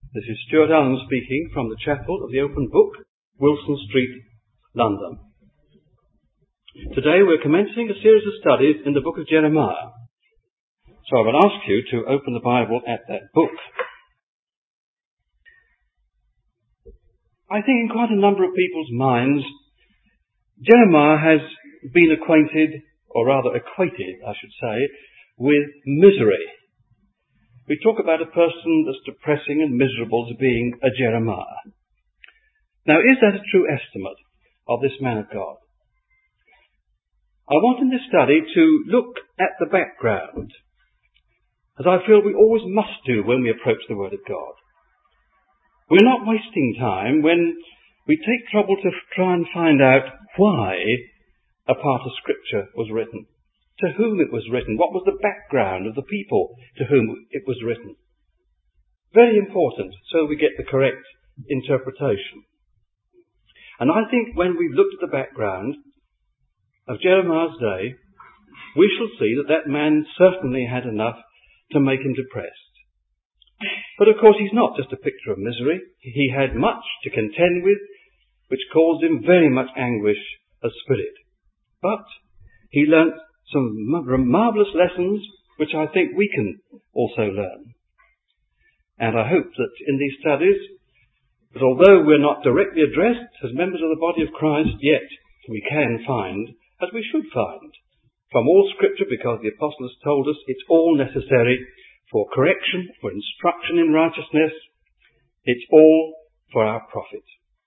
This is Stuart Allen speaking from the Chapel of the Open Book, Wilson Street, London. Today we're commencing a series of studies in the book of Jeremiah. So I will ask you to open the Bible at that book. I think in quite a number of people's minds, Jeremiah has been acquainted, or rather equated, I should say, with misery. We talk about a person that's depressing and miserable as being a Jeremiah. Now, is that a true estimate of this man of God? I want in this study to look at the background, as I feel we always must do when we approach the Word of God. We're not wasting time when we take trouble to try and find out why a part of Scripture was written, to whom it was written, what was the background of the people to whom it was written. Very important, so we get the correct interpretation. And I think when we've looked at the background of Jeremiah's day, we shall see that that man certainly had enough to make him depressed. But of course he's not just a picture of misery. He had much to contend with, which caused him very much anguish of spirit. But he learnt some marvellous lessons which I think we can also learn. And I hope that in these studies, that although we're not directly addressed as members of the body of Christ, yet we can find, as we should find, from all Scripture, because the Apostle has told us it's all necessary for correction, for instruction in righteousness. It's all for our profit.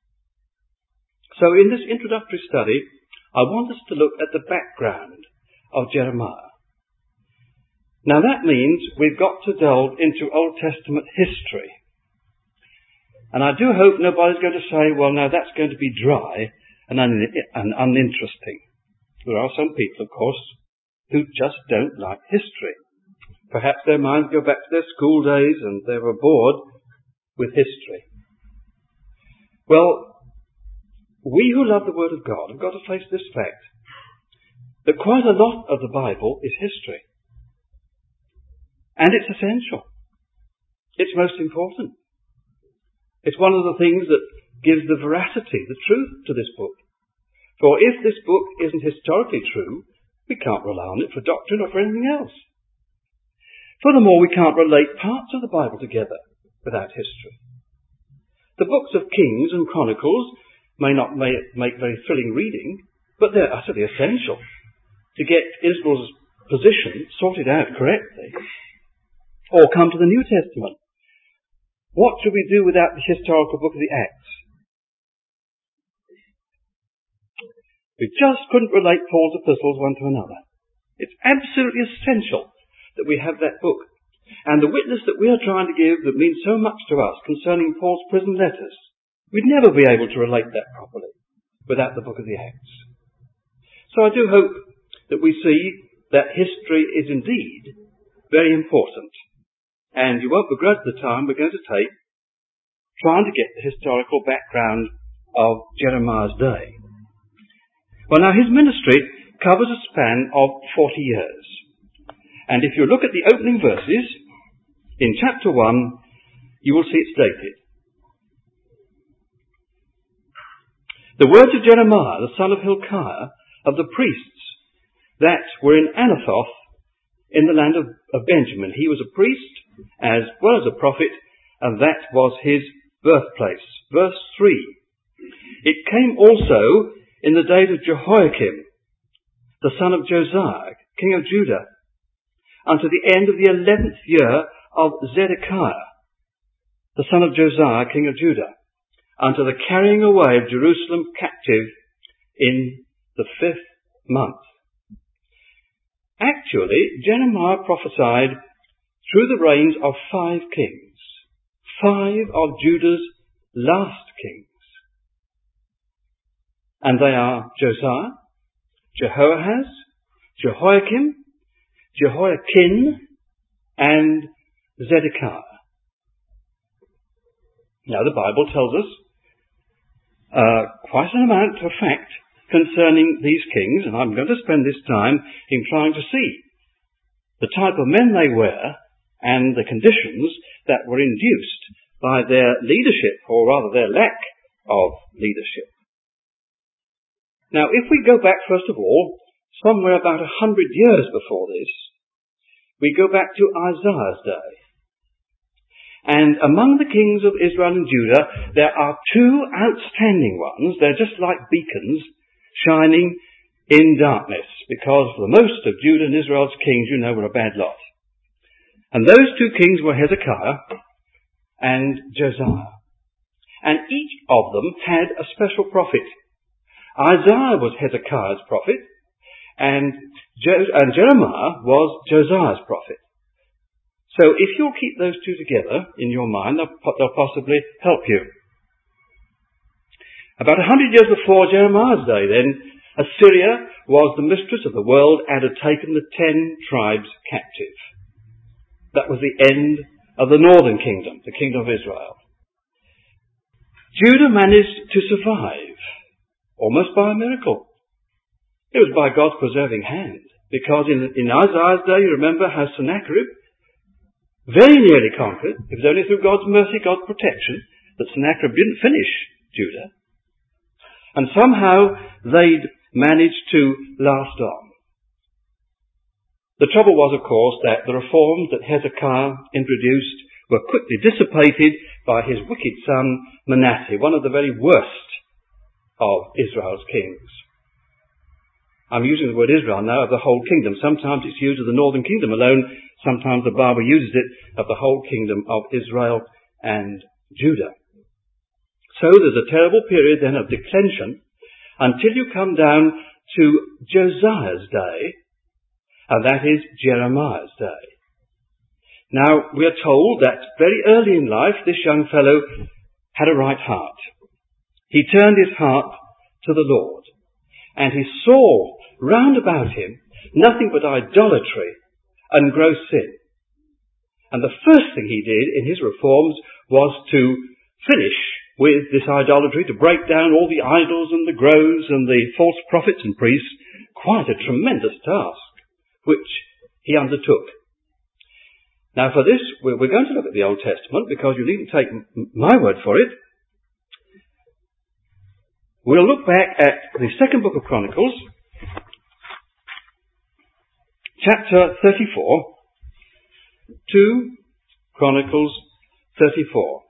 So in this introductory study, I want us to look at the background of Jeremiah. Now that means we've got to delve into Old Testament history. And I do hope nobody's going to say, well, now that's going to be dry and uninteresting. There are some people, of course, who just don't like history. Perhaps their minds go back to their school days and they were bored with history. Well, we who love the Word of God have got to face this fact, that quite a lot of the Bible is history. And it's essential. It's most important. It's one of the things that gives the veracity, the truth to this book. For if this book isn't historically true, we can't rely on it for doctrine or for anything else. Furthermore, we can't relate parts of the Bible together without history. The books of Kings and Chronicles may not make very thrilling reading, but they're utterly essential to get Israel's position sorted out correctly. Or come to the New Testament. What should we do without the historical book of the Acts? We just couldn't relate Paul's epistles one to another. It's absolutely essential that we have that book. And the witness that we are trying to give that means so much to us concerning Paul's prison letters, we'd never be able to relate that properly without the book of the Acts. So I do hope that we see that history is indeed very important. And you won't begrudge the time we're going to take trying to get the historical background of Jeremiah's day. Well, now his ministry covers a span of 40 years. And if you look at the opening verses, in chapter 1, you will see it's dated. The words of Jeremiah, the son of Hilkiah, of the priests that were in Anathoth in the land of Benjamin. He was a priest as well as a prophet, and that was his birthplace. Verse 3. It came also in the days of Jehoiakim, the son of Josiah, king of Judah, unto the end of the 11th year of Zedekiah, the son of Josiah, king of Judah, unto the carrying away of Jerusalem captive in the 5th month. Actually, Jeremiah prophesied through the reigns of 5 kings, 5 of Judah's last kings. And they are Josiah, Jehoahaz, Jehoiakim, Jehoiakim, and Zedekiah. Now the Bible tells us quite an amount of fact concerning these kings, and I'm going to spend this time in trying to see the type of men they were and the conditions that were induced by their leadership, or rather their lack of leadership. Now, if we go back, first of all, somewhere about 100 years before this, we go back to Isaiah's day. And among the kings of Israel and Judah, there are two outstanding ones. They're just like beacons shining in darkness, because for the most of Judah and Israel's kings, you know, were a bad lot. And those two kings were Hezekiah and Josiah. And each of them had a special prophet. Isaiah was Hezekiah's prophet, and Jeremiah was Josiah's prophet. So if you'll keep those two together in your mind, they'll possibly help you. About 100 years before Jeremiah's day, then, Assyria was the mistress of the world and had taken the 10 tribes captive. That was the end of the northern kingdom, the kingdom of Israel. Judah managed to survive, almost by a miracle. It was by God's preserving hand, because in Isaiah's day, you remember how Sennacherib very nearly conquered. It was only through God's mercy, God's protection, that Sennacherib didn't finish Judah. And somehow they'd managed to last on. The trouble was, of course, that the reforms that Hezekiah introduced were quickly dissipated by his wicked son Manasseh, one of the very worst of Israel's kings. I'm using the word Israel now of the whole kingdom. Sometimes it's used of the northern kingdom alone. Sometimes the Bible uses it of the whole kingdom of Israel and Judah. So there's a terrible period then of declension until you come down to Josiah's day, and that is Jeremiah's day. Now, we are told that very early in life, this young fellow had a right heart. He turned his heart to the Lord, and he saw round about him nothing but idolatry and gross sin. And the first thing he did in his reforms was to finish with this idolatry, to break down all the idols and the groves and the false prophets and priests. Quite a tremendous task, which he undertook. Now for this, we're going to look at the Old Testament, because you needn't take my word for it. We'll look back at the second book of Chronicles, chapter 34, 2 Chronicles 34.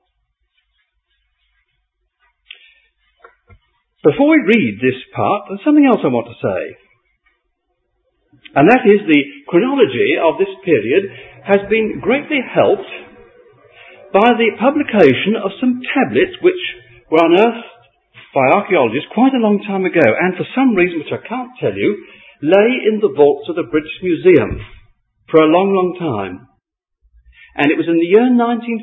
Before we read this part, there's something else I want to say. And that is the chronology of this period has been greatly helped by the publication of some tablets which were unearthed by archaeologists quite a long time ago, and for some reason which I can't tell you, lay in the vaults of the British Museum for a long, long time. And it was in the year 1956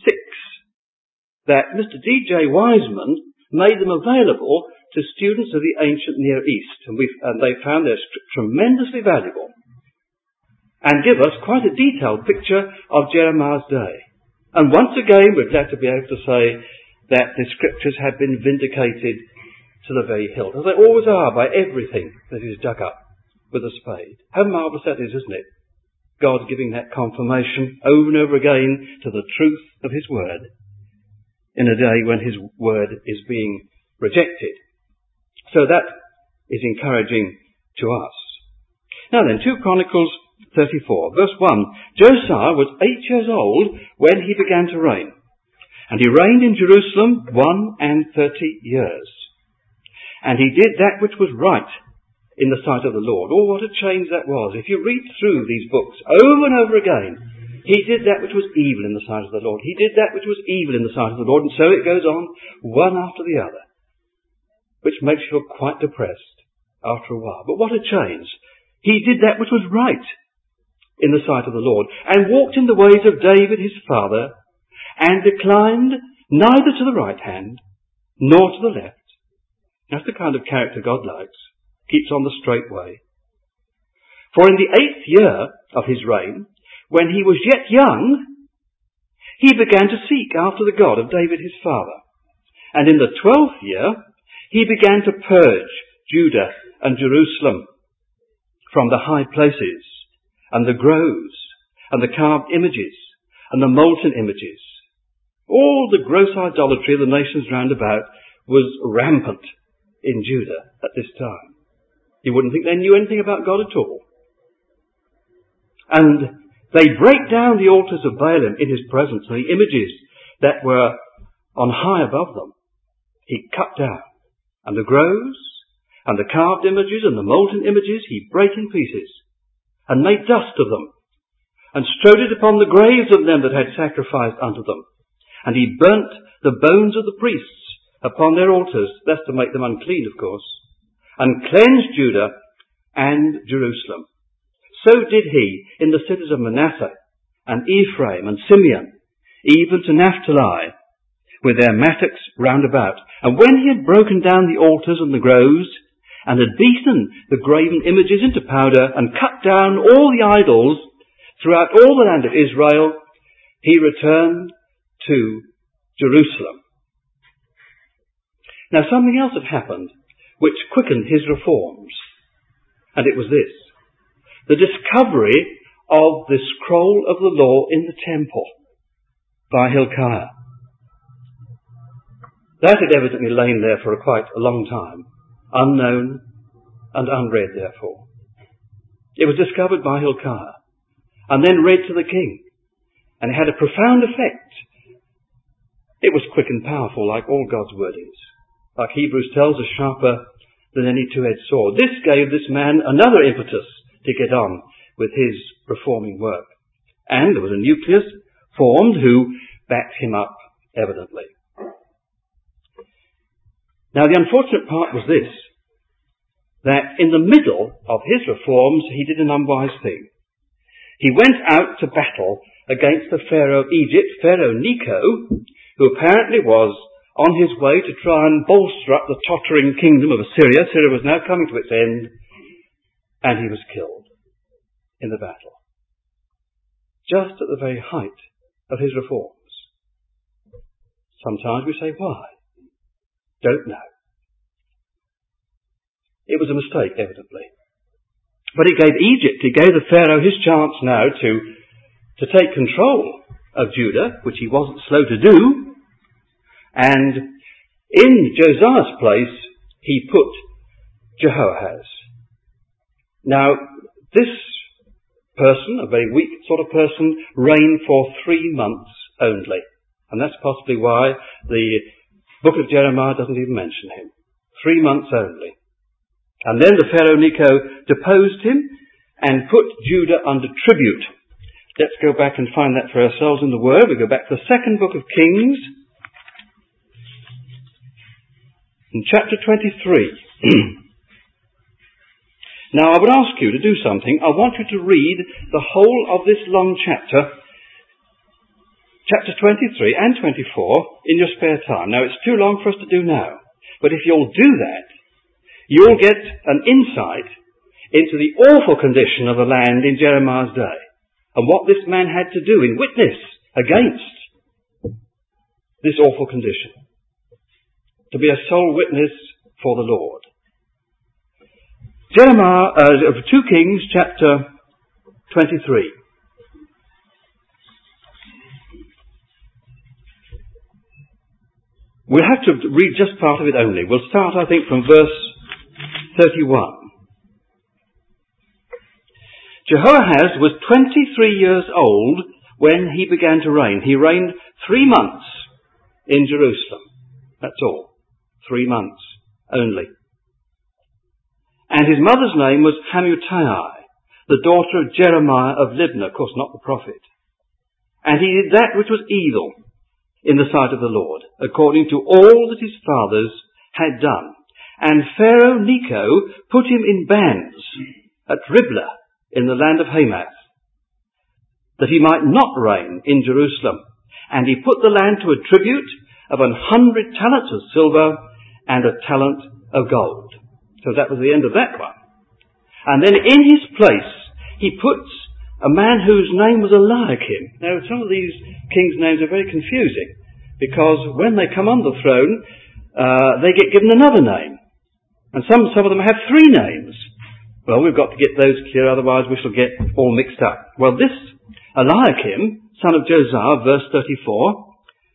that Mr. D.J. Wiseman made them available to students of the ancient Near East. And they found they're tremendously valuable and give us quite a detailed picture of Jeremiah's day. And once again, we're glad to be able to say that the scriptures have been vindicated to the very hilt, as they always are by everything that is dug up with a spade. How marvellous that is, isn't it? God giving that confirmation over and over again to the truth of His Word in a day when His Word is being rejected. So that is encouraging to us. Now then, 2 Chronicles 34, verse 1. Josiah was 8 years old when he began to reign, and he reigned in Jerusalem 31 years. And he did that which was right in the sight of the Lord. Oh, what a change that was. If you read through these books over and over again, he did that which was evil in the sight of the Lord. He did that which was evil in the sight of the Lord. And so it goes on, one after the other, which makes you feel quite depressed after a while. But what a change. He did that which was right in the sight of the Lord, and walked in the ways of David his father, and declined neither to the right hand nor to the left. That's the kind of character God likes. Keeps on the straight way. For in the 8th year of his reign, when he was yet young, he began to seek after the God of David his father. And in the 12th year, he began to purge Judah and Jerusalem from the high places, and the groves, and the carved images, and the molten images. All the gross idolatry of the nations round about was rampant in Judah at this time. You wouldn't think they knew anything about God at all. And they break down the altars of Baalim in his presence, and the images that were on high above them, he cut down. And the groves, and the carved images, and the molten images, he brake in pieces, and made dust of them, and strode it upon the graves of them that had sacrificed unto them. And he burnt the bones of the priests upon their altars, that's to make them unclean, of course, and cleansed Judah and Jerusalem. So did he in the cities of Manasseh, and Ephraim, and Simeon, even to Naphtali, with their mattocks round about. And when he had broken down the altars and the groves, and had beaten the graven images into powder, and cut down all the idols throughout all the land of Israel, he returned to Jerusalem. Now something else had happened which quickened his reforms, and it was this: the discovery of the scroll of the law in the temple by Hilkiah. That had evidently lain there for quite a long time, unknown and unread therefore. It was discovered by Hilkiah and then read to the king, and it had a profound effect. It was quick and powerful, like all God's word is. Like Hebrews tells us, sharper than any two-edged sword. This gave this man another impetus to get on with his reforming work. And there was a nucleus formed who backed him up, evidently. Now the unfortunate part was this, that in the middle of his reforms he did an unwise thing. He went out to battle against the Pharaoh of Egypt, Pharaoh Necho, who apparently was on his way to try and bolster up the tottering kingdom of Assyria. Assyria was now coming to its end, and he was killed in the battle, just at the very height of his reforms. Sometimes we say, why? Don't know. It was a mistake, evidently. But it gave Egypt, it gave the Pharaoh his chance now to take control of Judah, which he wasn't slow to do. And in Josiah's place, he put Jehoahaz. Now, this person, a very weak sort of person, reigned for 3 months only. And that's possibly why the book of Jeremiah doesn't even mention him. 3 months only. And then the Pharaoh Necho deposed him and put Judah under tribute. Let's go back and find that for ourselves in the Word. We go back to the second book of Kings, in chapter 23. Now I would ask you to do something. I want you to read the whole of this long chapter, chapter 23 and 24, in your spare time. Now it's too long for us to do now, but if you'll do that, you'll get an insight into the awful condition of the land in Jeremiah's day, and what this man had to do in witness against this awful condition, to be a sole witness for the Lord. Jeremiah, 2 Kings, chapter 23. We'll have to read just part of it only. We'll start, I think, from verse 31. Jehoahaz was 23 years old when he began to reign. He reigned 3 months in Jerusalem. That's all. 3 months only. And his mother's name was Hamutai, the daughter of Jeremiah of Libnah, of course not the prophet. And he did that which was evil in the sight of the Lord, according to all that his fathers had done. And Pharaoh Necho put him in bands at Riblah in the land of Hamath, that he might not reign in Jerusalem. And he put the land to a tribute of 100 talents of silver and a talent of gold. So that was the end of that one. And then in his place, he puts a man whose name was Eliakim. Now, some of these kings' names are very confusing, because when they come on the throne, they get given another name. And some of them have 3 names. Well, we've got to get those clear, otherwise we shall get all mixed up. Well, this Eliakim, son of Josiah, verse 34,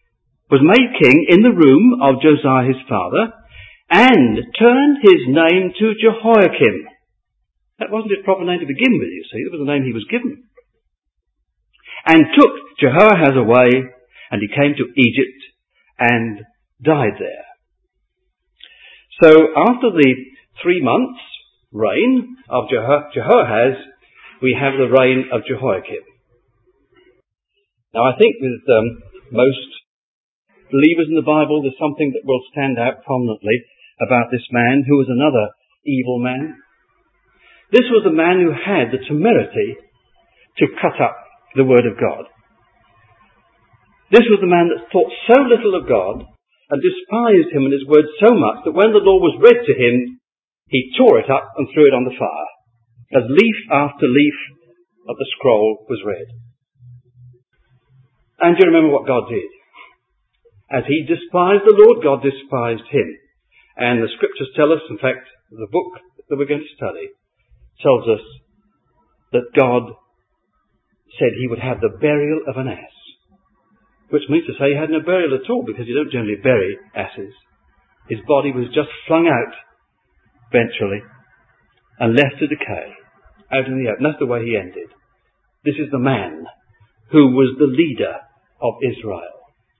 was made king in the room of Josiah his father, and turned his name to Jehoiakim. That wasn't his proper name to begin with, you see. It was the name he was given. And took Jehoahaz away, and he came to Egypt and died there. So after the 3 months' reign of Jehoahaz, we have the reign of Jehoiakim. Now I think with most believers in the Bible, there's something that will stand out prominently about this man, who was another evil man. This was a man who had the temerity to cut up the Word of God. This was the man that thought so little of God and despised him and his word so much that when the law was read to him, he tore it up and threw it on the fire, as leaf after leaf of the scroll was read. And do you remember what God did? As he despised the Lord, God despised him. And the scriptures tell us, in fact, the book that we're going to study tells us that God said he would have the burial of an ass. Which means to say he had no burial at all, because you don't generally bury asses. His body was just flung out, eventually, and left to decay, out in the open. That's the way he ended. This is the man who was the leader of Israel.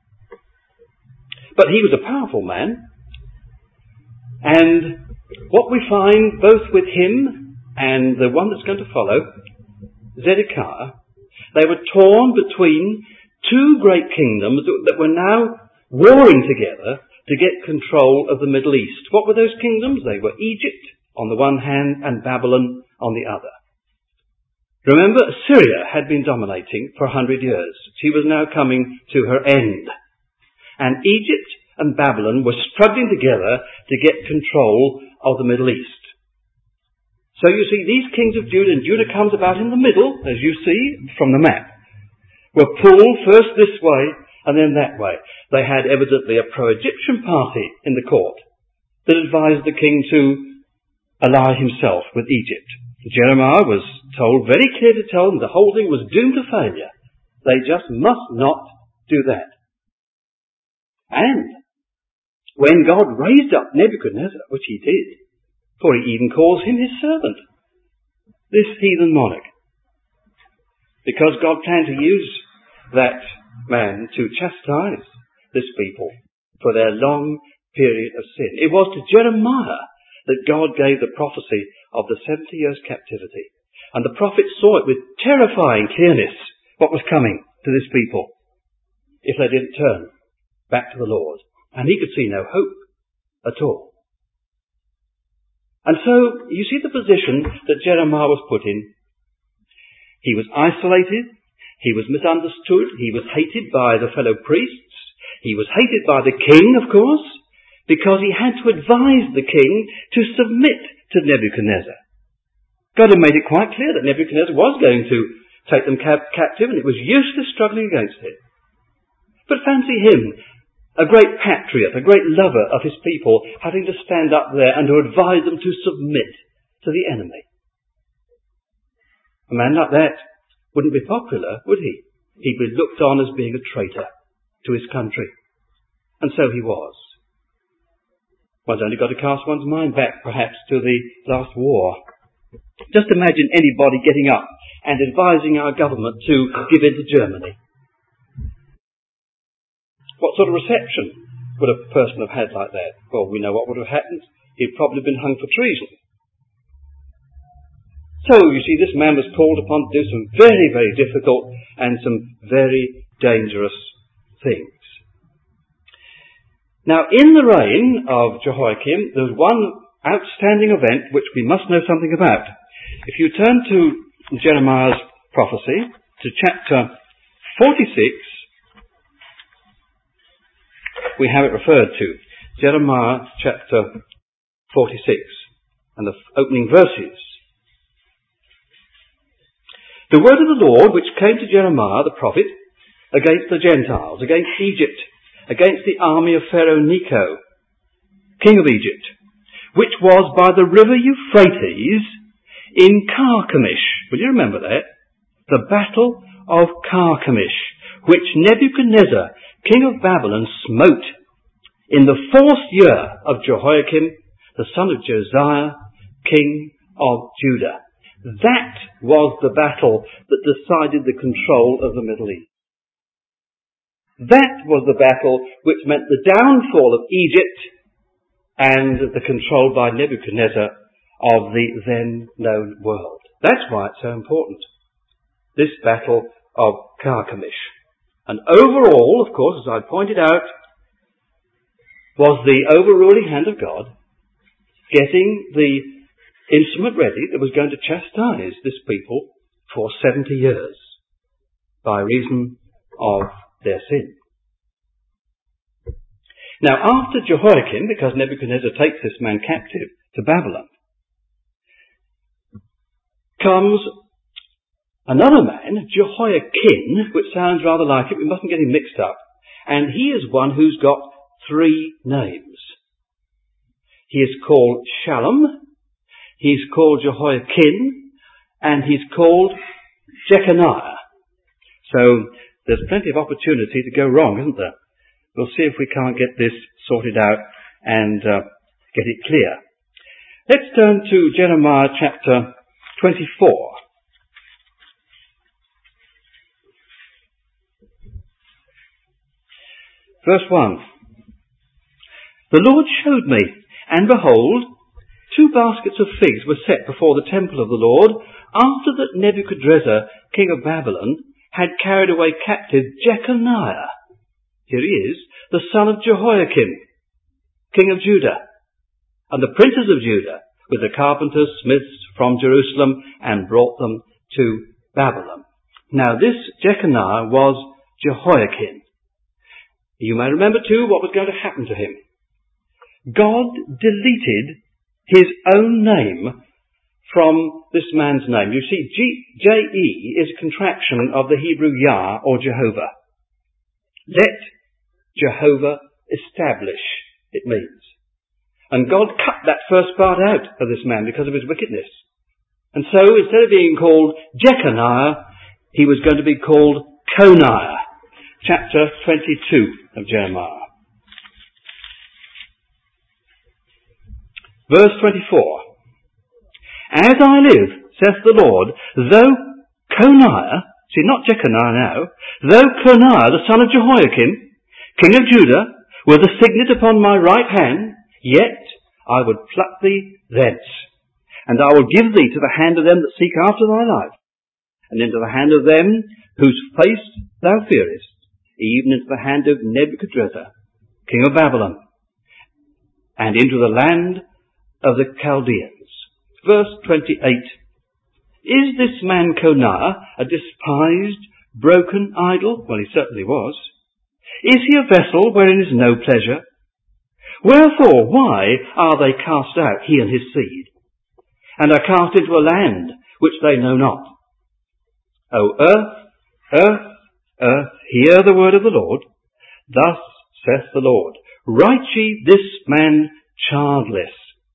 But he was a powerful man, and what we find both with him and the one that's going to follow, Zedekiah, they were torn between two great kingdoms that were now warring together to get control of the Middle East. What were those kingdoms? They were Egypt on the one hand and Babylon on the other. Remember, Syria had been dominating for 100 years. She was now coming to her end. And Egypt and Babylon were struggling together to get control of the Middle East. So you see, these kings of Judah, and Judah comes about in the middle, as you see from the map, were pulled first this way and then that way. They had evidently a pro-Egyptian party in the court that advised the king to ally himself with Egypt. Jeremiah was told very clear to tell them the whole thing was doomed to failure. They just must not do that. And when God raised up Nebuchadnezzar, which he did, for he even calls him his servant, this heathen monarch, because God planned to use that man to chastise this people for their long period of sin. It was to Jeremiah that God gave the prophecy of the 70 years captivity. And the prophet saw it with terrifying clearness what was coming to this people if they didn't turn back to the Lord. And he could see no hope at all. And so you see the position that Jeremiah was put in. He was isolated. He was misunderstood. He was hated by the fellow priests. He was hated by the king, of course, because he had to advise the king to submit to Nebuchadnezzar. God had made it quite clear that Nebuchadnezzar was going to take them captive, and it was useless struggling against it. But fancy him, a great patriot, a great lover of his people, having to stand up there and to advise them to submit to the enemy. A man like that wouldn't be popular, would he? He'd be looked on as being a traitor to his country. And so he was. One's only got to cast one's mind back, perhaps, to the last war. Just imagine anybody getting up and advising our government to give in to Germany. What sort of reception would a person have had like that? Well, we know what would have happened. He'd probably been hung for treason. So, you see, this man was called upon to do some very, very difficult and some very dangerous things. Now, in the reign of Jehoiakim, there was one outstanding event which we must know something about. If you turn to Jeremiah's prophecy, to chapter 46, we have it referred to. Jeremiah chapter 46, and the opening verses. The word of the Lord which came to Jeremiah the prophet against the Gentiles, against Egypt, against the army of Pharaoh Necho, king of Egypt, which was by the river Euphrates in Carchemish. Will you remember that? The battle of Carchemish, which Nebuchadnezzar king of Babylon, smote in the 4th year of Jehoiakim, the son of Josiah, king of Judah. That was the battle that decided the control of the Middle East. That was the battle which meant the downfall of Egypt and the control by Nebuchadnezzar of the then known world. That's why it's so important. This battle of Carchemish. And overall, of course, as I pointed out, was the overruling hand of God getting the instrument ready that was going to chastise this people for 70 years by reason of their sin. Now, after Jehoiakim, because Nebuchadnezzar takes this man captive to Babylon, comes another man, Jehoiakim, which sounds rather like it, we mustn't get him mixed up, and he is one who's got 3 names. He is called Shallum, he's called Jehoiakim, and he's called Jeconiah. So there's plenty of opportunity to go wrong, isn't there? We'll see if we can't get this sorted out and get it clear. Let's turn to Jeremiah chapter 24. Verse 1. The Lord showed me, and behold, 2 baskets of figs were set before the temple of the Lord, after that Nebuchadnezzar, king of Babylon, had carried away captive Jeconiah. Here he is, the son of Jehoiakim, king of Judah, and the princes of Judah, with the carpenters, smiths from Jerusalem, and brought them to Babylon. Now this Jeconiah was Jehoiakim. You may remember too what was going to happen to him. God deleted his own name from this man's name. You see, J-E is a contraction of the Hebrew Yah or Jehovah. Let Jehovah establish, it means. And God cut that first part out of this man because of his wickedness. And so instead of being called Jeconiah, he was going to be called Coniah. Chapter 22 of Jeremiah. Verse 24. As I live, saith the Lord, though Coniah, see not Jeconiah now, though Coniah, the son of Jehoiakim, king of Judah, were the signet upon my right hand, yet I would pluck thee thence, and I will give thee to the hand of them that seek after thy life, and into the hand of them whose face thou fearest, even into the hand of Nebuchadnezzar, king of Babylon, and into the land of the Chaldeans. Verse 28. Is this man Coniah a despised, broken idol? Well, he certainly was. Is he a vessel wherein is no pleasure? Wherefore, why are they cast out, he and his seed, and are cast into a land which they know not? O earth, earth, earth, hear the word of the Lord. Thus saith the Lord, write ye this man childless,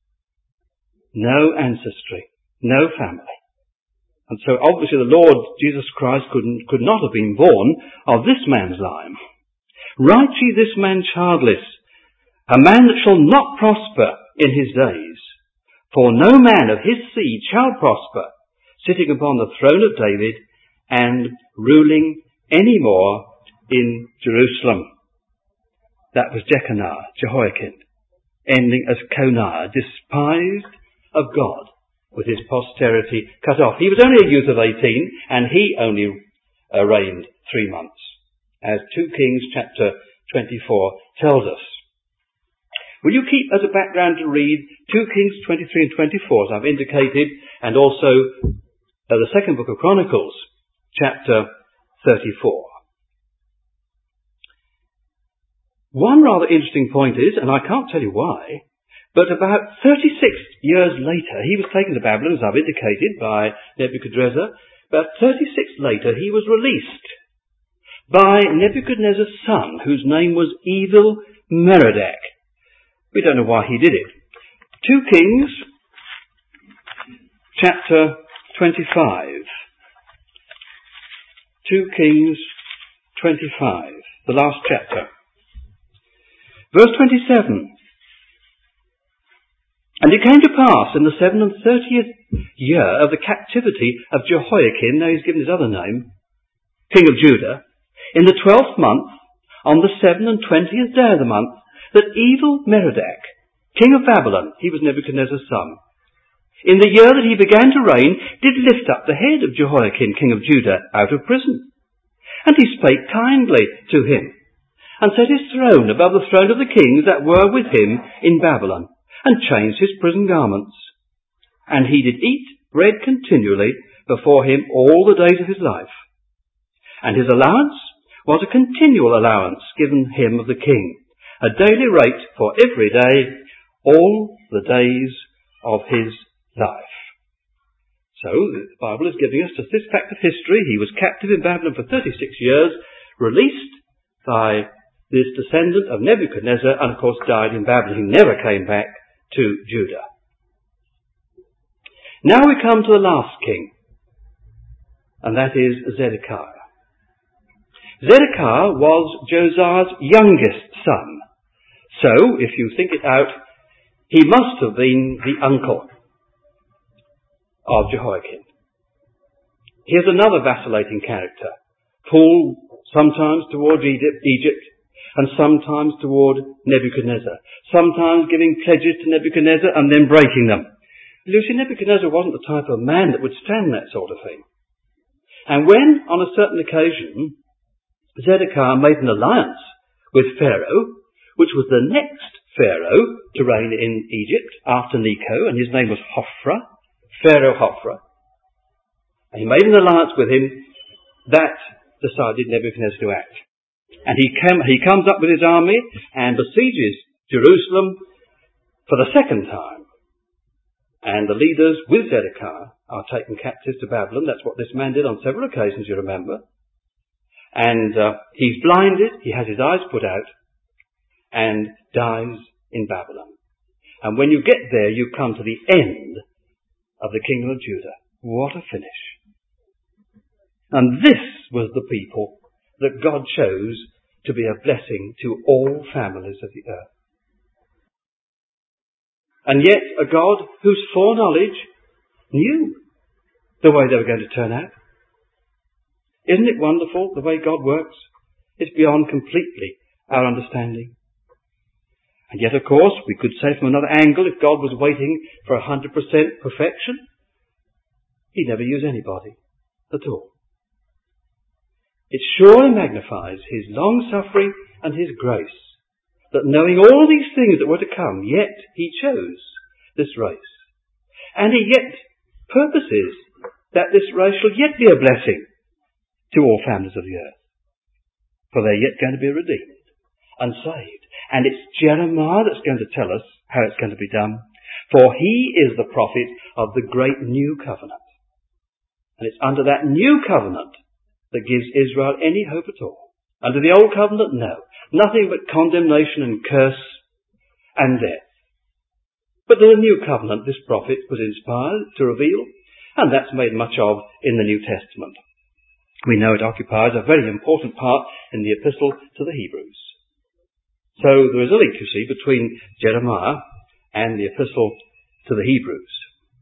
no ancestry, no family. And so obviously the Lord Jesus Christ could not have been born of this man's line. Write ye this man childless, a man that shall not prosper in his days. For no man of his seed shall prosper, sitting upon the throne of David and ruling any more in Jerusalem. That was Jeconiah, Jehoiakim, ending as Coniah, despised of God, with his posterity cut off. He was only a youth of 18, and he only reigned 3 months, as 2 Kings chapter 24 tells us. Will you keep as a background to read 2 Kings 23 and 24, as I've indicated, and also the 2nd book of Chronicles, chapter 34. One rather interesting point is, and I can't tell you why, but about 36 years later, he was taken to Babylon, as I've indicated, by Nebuchadnezzar. About 36 later, he was released by Nebuchadnezzar's son, whose name was Evil-Merodach. We don't know why he did it. 2 Kings, chapter 25. 2 Kings 25, the last chapter. Verse 27. And it came to pass in the 37th year of the captivity of Jehoiakim, now he's given his other name, king of Judah, in the 12th month, on the 27th day of the month, that Evil-Merodach, king of Babylon, he was Nebuchadnezzar's son, in the year that he began to reign, did lift up the head of Jehoiakim, king of Judah, out of prison. And he spake kindly to him, and set his throne above the throne of the kings that were with him in Babylon, and changed his prison garments. And he did eat bread continually before him all the days of his life. And his allowance was a continual allowance given him of the king, a daily rate for every day, all the days of his life. So, the Bible is giving us just this fact of history. He was captive in Babylon for 36 years, released by this descendant of Nebuchadnezzar, and of course died in Babylon. He never came back to Judah. Now we come to the last king, and that is Zedekiah. Zedekiah was Josiah's youngest son. So, if you think it out, he must have been the uncle of Jehoiakim. Here's another vacillating character, pulled sometimes towards Egypt, and sometimes toward Nebuchadnezzar, sometimes giving pledges to Nebuchadnezzar and then breaking them. You see, Nebuchadnezzar wasn't the type of man that would stand that sort of thing. And when, on a certain occasion, Zedekiah made an alliance with Pharaoh, which was the next Pharaoh to reign in Egypt after Necho, and his name was Hophra, Pharaoh Hophra, and he made an alliance with him, that decided Nebuchadnezzar to act. And he comes up with his army and besieges Jerusalem for the second time. And the leaders with Zedekiah are taken captive to Babylon. That's what this man did on several occasions, you remember. And he's blinded, he has his eyes put out, and dies in Babylon. And when you get there, you come to the end of the kingdom of Judah. What a finish. And this was the people that God chose to be a blessing to all families of the earth. And yet a God whose foreknowledge knew the way they were going to turn out. Isn't it wonderful the way God works? It's beyond completely our understanding. And yet, of course, we could say from another angle, if God was waiting for 100% perfection, He'd never use anybody at all. It surely magnifies His long-suffering and His grace, that knowing all these things that were to come, yet He chose this race. And He yet purposes that this race shall yet be a blessing to all families of the earth. For they're yet going to be redeemed and saved. And it's Jeremiah that's going to tell us how it's going to be done. For he is the prophet of the great new covenant. And it's under that new covenant that gives Israel any hope at all. Under the old covenant, no. Nothing but condemnation and curse and death. But the new covenant, this prophet was inspired to reveal, and that's made much of in the New Testament. We know it occupies a very important part in the epistle to the Hebrews. So there is a link, you see, between Jeremiah and the epistle to the Hebrews.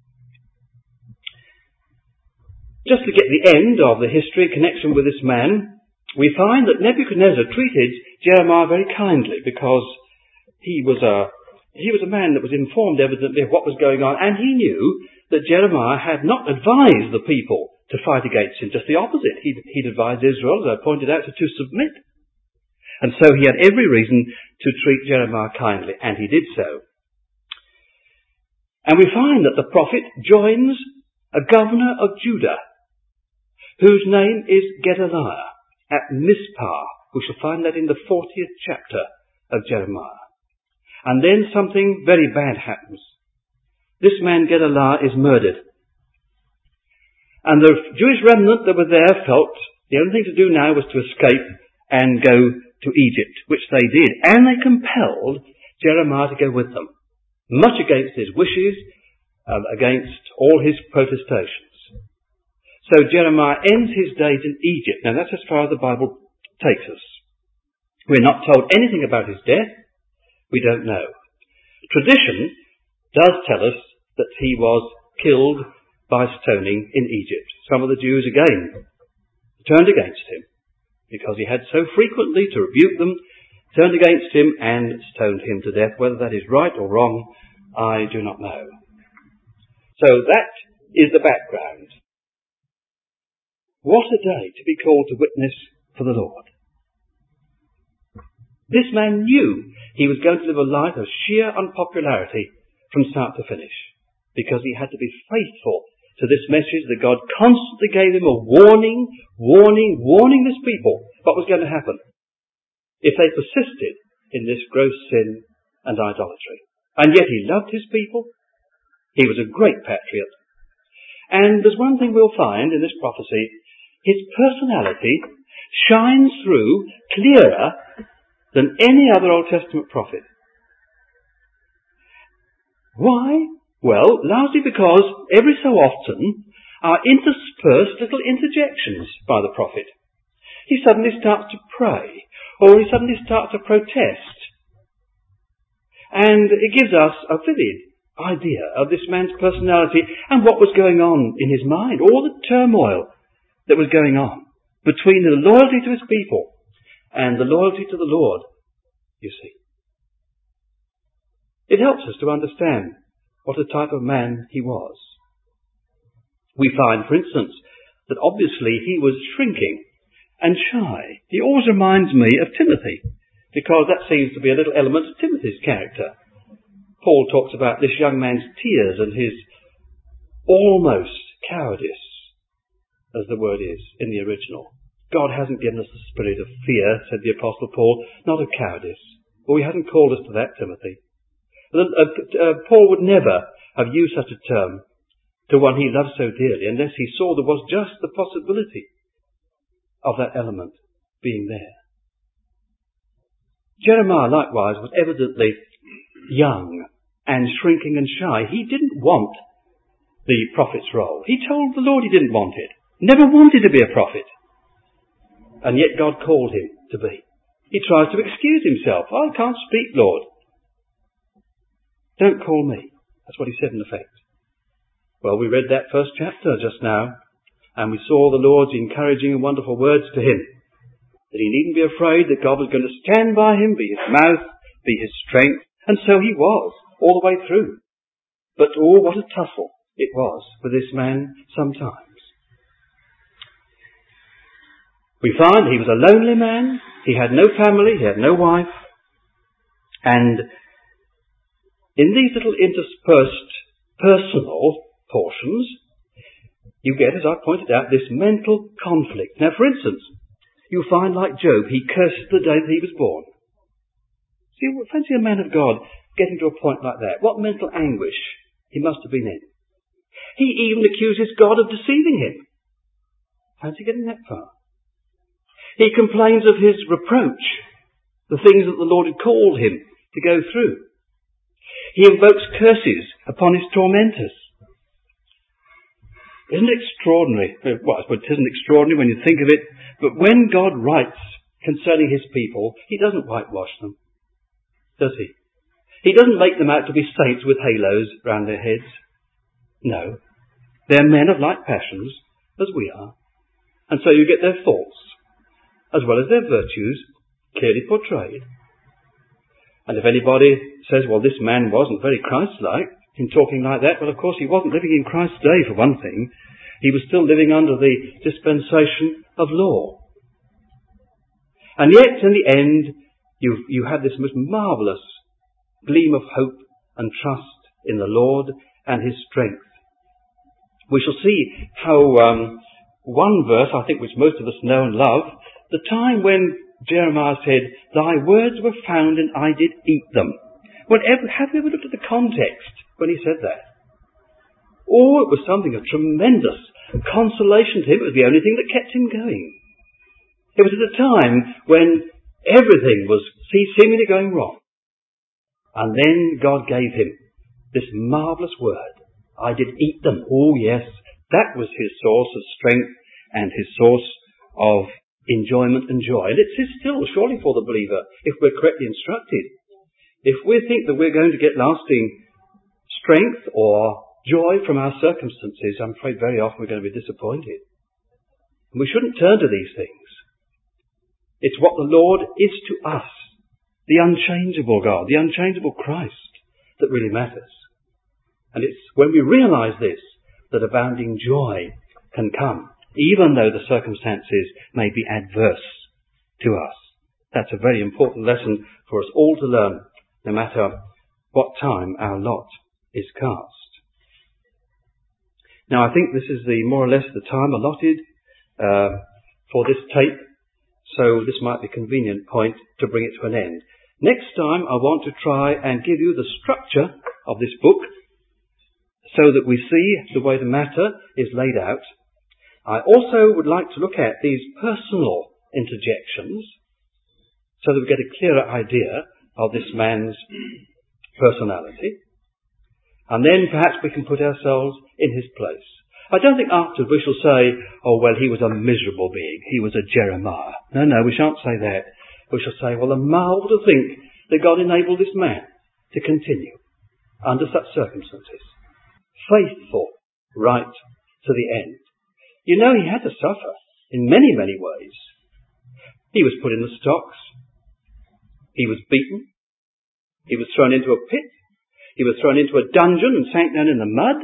Just to get the end of the history in connection with this man, we find that Nebuchadnezzar treated Jeremiah very kindly because he was a man that was informed evidently of what was going on, and he knew that Jeremiah had not advised the people to fight against him, just the opposite. He'd advised Israel, as I pointed out, to submit. And so he had every reason to treat Jeremiah kindly, and he did so. And we find that the prophet joins a governor of Judah, whose name is Gedaliah, at Mizpah. We shall find that in the 40th chapter of Jeremiah. And then something very bad happens. This man Gedaliah is murdered. And the Jewish remnant that were there felt the only thing to do now was to escape and go to Egypt, which they did. And they compelled Jeremiah to go with them, much against his wishes, against all his protestations. So Jeremiah ends his days in Egypt. Now that's as far as the Bible takes us. We're not told anything about his death. We don't know. Tradition does tell us that he was killed by stoning in Egypt. Some of the Jews again turned against him because he had so frequently to rebuke them, turned against him and stoned him to death. Whether that is right or wrong, I do not know. So that is the background. What a day to be called to witness for the Lord. This man knew he was going to live a life of sheer unpopularity from start to finish, because he had to be faithful to this message that God constantly gave him a warning this people what was going to happen if they persisted in this gross sin and idolatry. And yet he loved his people. He was a great patriot. And there's one thing we'll find in this prophecy: his personality shines through clearer than any other Old Testament prophet. Why? Well, largely because every so often are interspersed little interjections by the prophet. He suddenly starts to pray, or he suddenly starts to protest. And it gives us a vivid idea of this man's personality and what was going on in his mind, all the turmoil that was going on between the loyalty to his people and the loyalty to the Lord, you see. It helps us to understand what a type of man he was. We find, for instance, that obviously he was shrinking and shy. He always reminds me of Timothy, because that seems to be a little element of Timothy's character. Paul talks about this young man's tears and his almost cowardice, as the word is in the original. God hasn't given us the spirit of fear, said the Apostle Paul, not of cowardice. Well, he hasn't called us to that, Timothy. Paul would never have used such a term to one he loved so dearly unless he saw there was just the possibility of that element being there. Jeremiah, likewise, was evidently young and shrinking and shy. He didn't want the prophet's role. He told the Lord he didn't want it. Never wanted to be a prophet. And yet God called him to be. He tries to excuse himself. I can't speak, Lord. Don't call me. That's what he said in effect. Well, we read that first chapter just now, and we saw the Lord's encouraging and wonderful words to him. That he needn't be afraid, that God was going to stand by him, be his mouth, be his strength. And so he was, all the way through. But oh, what a tussle it was for this man sometimes. We find he was a lonely man. He had no family. He had no wife. And in these little interspersed personal portions, you get, as I pointed out, this mental conflict. Now, for instance, you find, like Job, he cursed the day that he was born. See, fancy a man of God getting to a point like that. What mental anguish he must have been in. He even accuses God of deceiving him. Fancy getting that far. He complains of his reproach, the things that the Lord had called him to go through. He invokes curses upon his tormentors. Isn't it extraordinary? Well, it isn't extraordinary when you think of it, but when God writes concerning his people, he doesn't whitewash them, does he? He doesn't make them out to be saints with halos round their heads. No. They're men of like passions, as we are. And so you get their faults, as well as their virtues, clearly portrayed. And if anybody says, well, this man wasn't very Christ-like in talking like that, well, of course, he wasn't living in Christ's day, for one thing. He was still living under the dispensation of law. And yet, in the end, you had this most marvellous gleam of hope and trust in the Lord and his strength. We shall see how one verse, I think, which most of us know and love, the time when Jeremiah said, "Thy words were found and I did eat them." Well, have you ever looked at the context when he said that? Oh, it was something of tremendous consolation to him. It was the only thing that kept him going. It was at a time when everything was seemingly going wrong. And then God gave him this marvellous word. I did eat them. Oh, yes. That was his source of strength and his source of enjoyment and joy. And it is still surely for the believer if we're correctly instructed. If we think that we're going to get lasting strength or joy from our circumstances, I'm afraid very often we're going to be disappointed. And we shouldn't turn to these things. It's what the Lord is to us, the unchangeable God, the unchangeable Christ, that really matters. And it's when we realise this that abounding joy can come, even though the circumstances may be adverse to us. That's a very important lesson for us all to learn, no matter what time our lot is cast. Now, I think this is more or less the time allotted for this tape, so this might be a convenient point to bring it to an end. Next time, I want to try and give you the structure of this book so that we see the way the matter is laid out. I also would like to look at these personal interjections so that we get a clearer idea of this man's personality. And then perhaps we can put ourselves in his place. I don't think afterwards we shall say, oh, well, he was a miserable being. He was a Jeremiah. No, we shan't say that. We shall say, well, a marvel to think that God enabled this man to continue under such circumstances. Faithful right to the end. You know, he had to suffer in many, many ways. He was put in the stocks. He was beaten. He was thrown into a pit. He was thrown into a dungeon and sank down in the mud.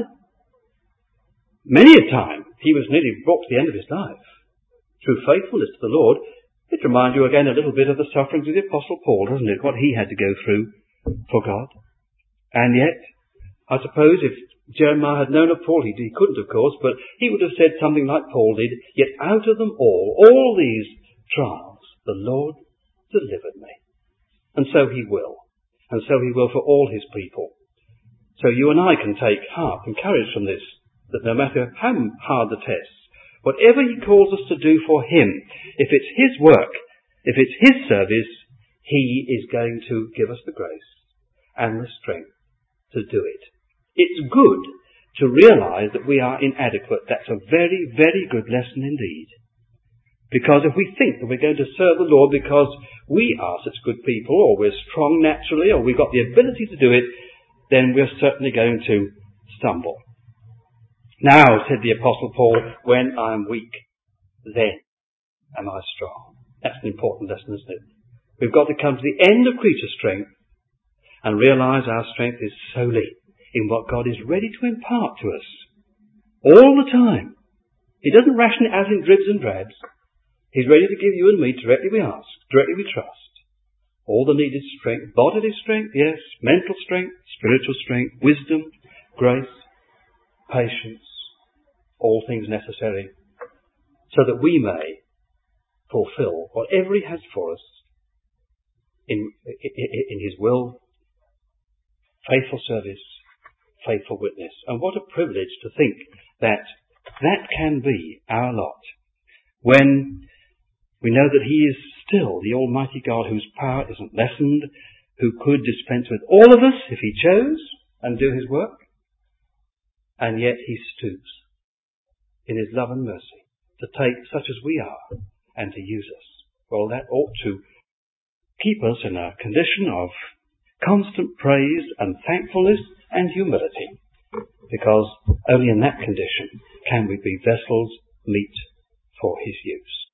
Many a time he was nearly brought to the end of his life through faithfulness to the Lord. It reminds you again a little bit of the sufferings of the Apostle Paul, doesn't it? What he had to go through for God. And yet, I suppose if Jeremiah had known of Paul, he couldn't of course, but he would have said something like Paul did, yet out of them all these trials, the Lord delivered me. And so he will. And so he will for all his people. So you and I can take heart and courage from this, that no matter how hard the tests, whatever he calls us to do for him, if it's his work, if it's his service, he is going to give us the grace and the strength to do it. It's good to realise that we are inadequate. That's a very, very good lesson indeed. Because if we think that we're going to serve the Lord because we are such good people, or we're strong naturally, or we've got the ability to do it, then we're certainly going to stumble. Now, said the Apostle Paul, when I am weak, then am I strong. That's an important lesson, isn't it? We've got to come to the end of creature strength and realise our strength is solely in what God is ready to impart to us. All the time. He doesn't ration it out in dribs and drabs. He's ready to give you and me directly we ask, directly we trust. All the needed strength, bodily strength, yes, mental strength, spiritual strength, wisdom, grace, patience, all things necessary, so that we may fulfill whatever he has for us in his will, faithful service, faithful witness. And what a privilege to think that that can be our lot when we know that he is still the Almighty God whose power isn't lessened, who could dispense with all of us if he chose and do his work, and yet he stoops in his love and mercy to take such as we are and to use us. Well, that ought to keep us in a condition of constant praise and thankfulness and humility, because only in that condition can we be vessels meet for his use.